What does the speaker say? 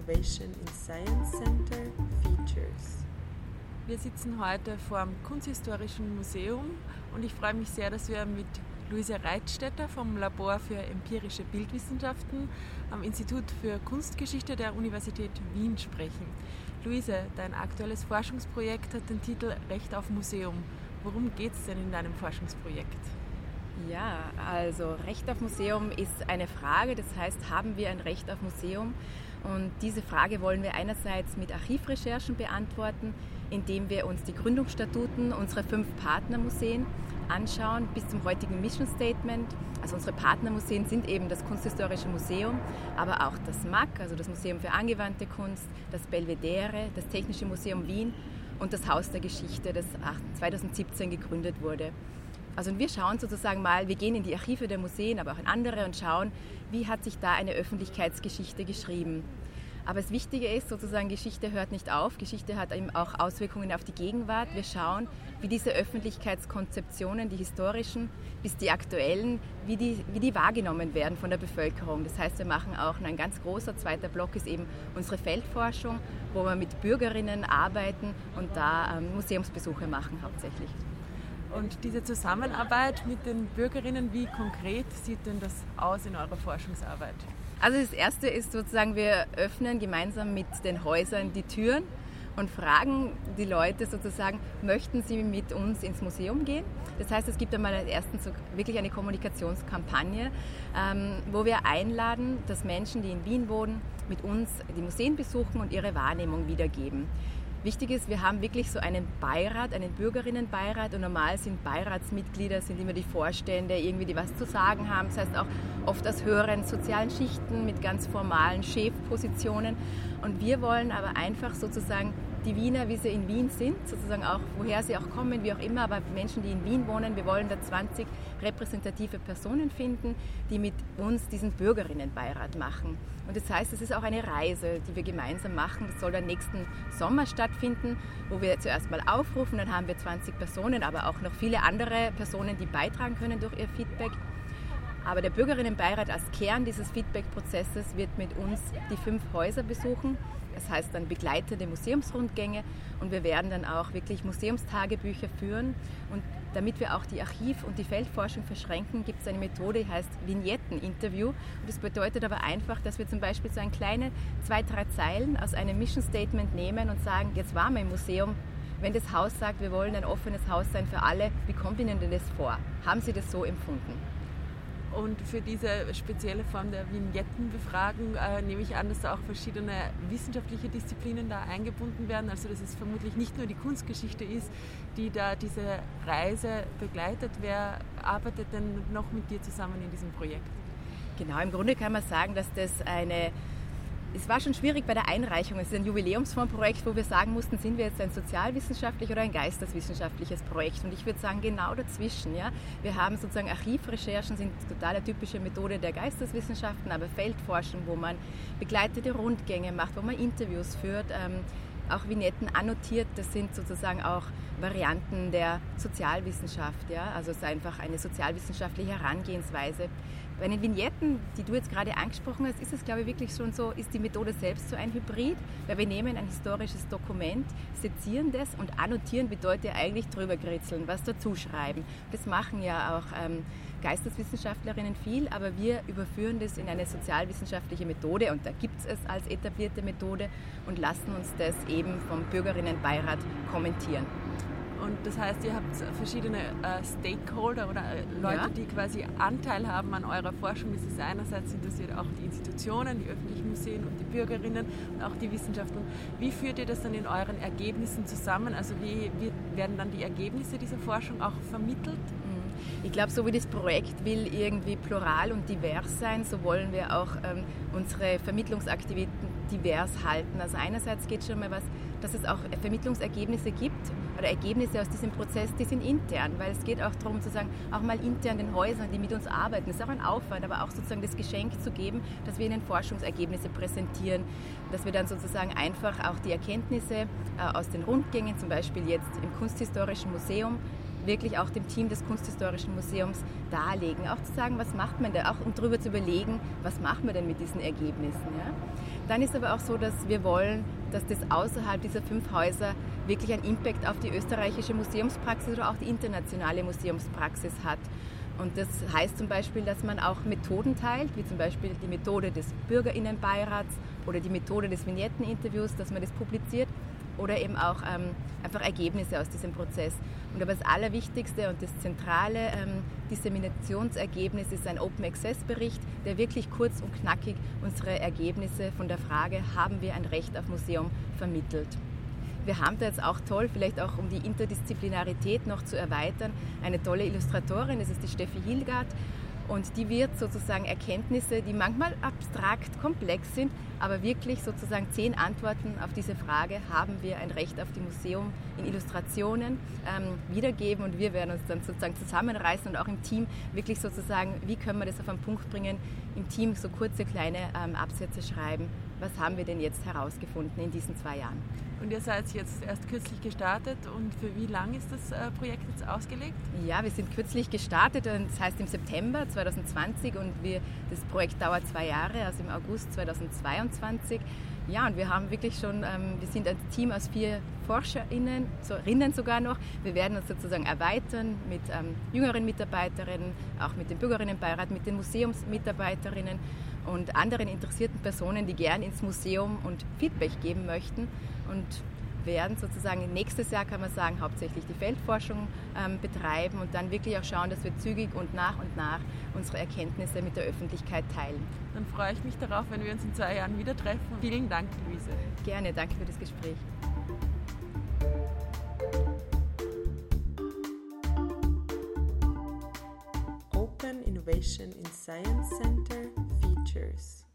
Innovation in Science Center Features. Wir sitzen heute vor dem Kunsthistorischen Museum und ich freue mich sehr, dass wir mit Luise Reitstetter vom Labor für empirische Bildwissenschaften am Institut für Kunstgeschichte der Universität Wien sprechen. Luise, dein aktuelles Forschungsprojekt hat den Titel Recht auf Museum. Worum geht es denn in deinem Forschungsprojekt? Ja, also Recht auf Museum ist eine Frage, das heißt, haben wir ein Recht auf Museum? Und diese Frage wollen wir einerseits mit Archivrecherchen beantworten, indem wir uns die Gründungsstatuten unserer 5 Partnermuseen anschauen bis zum heutigen Mission Statement. Also unsere Partnermuseen sind eben das Kunsthistorische Museum, aber auch das MAK, also das Museum für angewandte Kunst, das Belvedere, das Technische Museum Wien und das Haus der Geschichte, das 2017 gegründet wurde. Also wir schauen sozusagen mal, wir gehen in die Archive der Museen, aber auch in andere und schauen, wie hat sich da eine Öffentlichkeitsgeschichte geschrieben. Aber das Wichtige ist sozusagen, Geschichte hört nicht auf, Geschichte hat eben auch Auswirkungen auf die Gegenwart. Wir schauen, wie diese Öffentlichkeitskonzeptionen, die historischen bis die aktuellen, wie die wahrgenommen werden von der Bevölkerung. Das heißt, wir machen auch ein ganz großer zweiter Block ist eben unsere Feldforschung, wo wir mit Bürgerinnen arbeiten und da Museumsbesuche machen hauptsächlich. Und diese Zusammenarbeit mit den Bürgerinnen, wie konkret sieht denn das aus in eurer Forschungsarbeit? Also das Erste ist sozusagen, wir öffnen gemeinsam mit den Häusern die Türen und fragen die Leute sozusagen, möchten sie mit uns ins Museum gehen? Das heißt, es gibt einmal erstens so wirklich eine Kommunikationskampagne, wo wir einladen, dass Menschen, die in Wien wohnen, mit uns die Museen besuchen und ihre Wahrnehmung wiedergeben. Wichtig ist, wir haben wirklich so einen Beirat, einen Bürgerinnenbeirat und normal sind Beiratsmitglieder, sind immer die Vorstände, irgendwie die was zu sagen haben. Das heißt auch oft aus höheren sozialen Schichten mit ganz formalen Chefpositionen. Und wir wollen aber einfach sozusagen die Wiener, wie sie in Wien sind, sozusagen auch, woher sie auch kommen, wie auch immer, aber Menschen, die in Wien wohnen, wir wollen da 20 repräsentative Personen finden, die mit uns diesen Bürgerinnenbeirat machen. Und das heißt, es ist auch eine Reise, die wir gemeinsam machen. Das soll dann nächsten Sommer stattfinden, wo wir zuerst mal aufrufen, dann haben wir 20 Personen, aber auch noch viele andere Personen, die beitragen können durch ihr Feedback. Aber der Bürgerinnenbeirat als Kern dieses Feedback-Prozesses wird mit uns die 5 Häuser besuchen. Das heißt dann begleitete Museumsrundgänge und wir werden dann auch wirklich Museumstagebücher führen. Und damit wir auch die Archiv- und die Feldforschung verschränken, gibt es eine Methode, die heißt Vignetten-Interview. Und das bedeutet aber einfach, dass wir zum Beispiel so ein kleine 2-3 Zeilen aus einem Mission Statement nehmen und sagen, jetzt waren wir im Museum. Wenn das Haus sagt, wir wollen ein offenes Haus sein für alle, wie kommt Ihnen denn das vor? Haben Sie das so empfunden? Und für diese spezielle Form der Vignettenbefragung nehme ich an, dass da auch verschiedene wissenschaftliche Disziplinen da eingebunden werden. Also dass es vermutlich nicht nur die Kunstgeschichte ist, die da diese Reise begleitet. Wer arbeitet denn noch mit dir zusammen in diesem Projekt? Genau, im Grunde kann man sagen, dass das es war schon schwierig bei der Einreichung. Es ist ein Jubiläumsfondsprojekt, wo wir sagen mussten, sind wir jetzt ein sozialwissenschaftliches oder ein geisteswissenschaftliches Projekt? Und ich würde sagen, genau dazwischen. Ja? Wir haben sozusagen Archivrecherchen, sind total eine typische Methode der Geisteswissenschaften, aber Feldforschung, wo man begleitete Rundgänge macht, wo man Interviews führt, auch Vignetten annotiert, das sind sozusagen auch Varianten der Sozialwissenschaft. Ja? Also es ist einfach eine sozialwissenschaftliche Herangehensweise. Bei den Vignetten, die du jetzt gerade angesprochen hast, ist es, glaube ich, wirklich schon so, ist die Methode selbst so ein Hybrid, weil wir nehmen ein historisches Dokument, sezieren das und annotieren bedeutet ja eigentlich drüber kritzeln, was dazu schreiben. Das machen ja auch Geisteswissenschaftlerinnen viel, aber wir überführen das in eine sozialwissenschaftliche Methode und da gibt es als etablierte Methode und lassen uns das eben vom Bürgerinnenbeirat kommentieren. Und das heißt, ihr habt verschiedene Stakeholder oder Leute, die quasi Anteil haben an eurer Forschung. Das ist einerseits interessiert auch die Institutionen, die öffentlichen Museen und die Bürgerinnen und auch die Wissenschaft. Und wie führt ihr das dann in euren Ergebnissen zusammen? Also wie werden dann die Ergebnisse dieser Forschung auch vermittelt? Ich glaube, so wie das Projekt will irgendwie plural und divers sein, so wollen wir auch unsere Vermittlungsaktivitäten divers halten. Also einerseits geht schon mal was, dass es auch Vermittlungsergebnisse gibt oder Ergebnisse aus diesem Prozess, die sind intern, weil es geht auch darum zu sagen, auch mal intern den Häusern, die mit uns arbeiten, das ist auch ein Aufwand, aber auch sozusagen das Geschenk zu geben, dass wir ihnen Forschungsergebnisse präsentieren, dass wir dann sozusagen einfach auch die Erkenntnisse aus den Rundgängen, zum Beispiel jetzt im Kunsthistorischen Museum, wirklich auch dem Team des Kunsthistorischen Museums darlegen. Auch zu sagen, was macht man da, auch um darüber zu überlegen, was machen wir denn mit diesen Ergebnissen. Ja? Dann ist aber auch so, dass wir wollen, dass das außerhalb dieser 5 Häuser wirklich einen Impact auf die österreichische Museumspraxis oder auch die internationale Museumspraxis hat. Und das heißt zum Beispiel, dass man auch Methoden teilt, wie zum Beispiel die Methode des BürgerInnenbeirats oder die Methode des Vignetteninterviews, dass man das publiziert oder eben auch einfach Ergebnisse aus diesem Prozess. Und aber das Allerwichtigste und das zentrale Disseminationsergebnis ist ein Open Access Bericht, der wirklich kurz und knackig unsere Ergebnisse von der Frage, haben wir ein Recht auf Museum, vermittelt. Wir haben da jetzt auch toll, vielleicht auch um die Interdisziplinarität noch zu erweitern, eine tolle Illustratorin, das ist die Steffi Hilgard. Und die wird sozusagen Erkenntnisse, die manchmal abstrakt komplex sind, aber wirklich sozusagen 10 Antworten auf diese Frage, haben wir ein Recht auf die Museum, in Illustrationen wiedergeben. Und wir werden uns dann sozusagen zusammenreißen und auch im Team wirklich sozusagen, wie können wir das auf einen Punkt bringen, im Team so kurze, kleine Absätze schreiben. Was haben wir denn jetzt herausgefunden in diesen 2 Jahren? Und ihr seid jetzt erst kürzlich gestartet und für wie lang ist das Projekt jetzt ausgelegt? Ja, wir sind kürzlich gestartet, und das heißt im September 2020 und das Projekt dauert 2 Jahre, also im August 2022. Ja, und wir haben wirklich schon, wir sind ein Team aus 4 ForscherInnen, Rinnen sogar noch. Wir werden uns sozusagen erweitern mit jüngeren Mitarbeiterinnen, auch mit dem Bürgerinnenbeirat, mit den Museumsmitarbeiterinnen und anderen interessierten Personen, die gern ins Museum und Feedback geben möchten, und werden sozusagen nächstes Jahr, kann man sagen, hauptsächlich die Feldforschung betreiben und dann wirklich auch schauen, dass wir zügig und nach unsere Erkenntnisse mit der Öffentlichkeit teilen. Dann freue ich mich darauf, wenn wir uns in 2 Jahren wieder treffen. Vielen Dank, Luise. Gerne, danke für das Gespräch. Open Innovation in Science Center Features.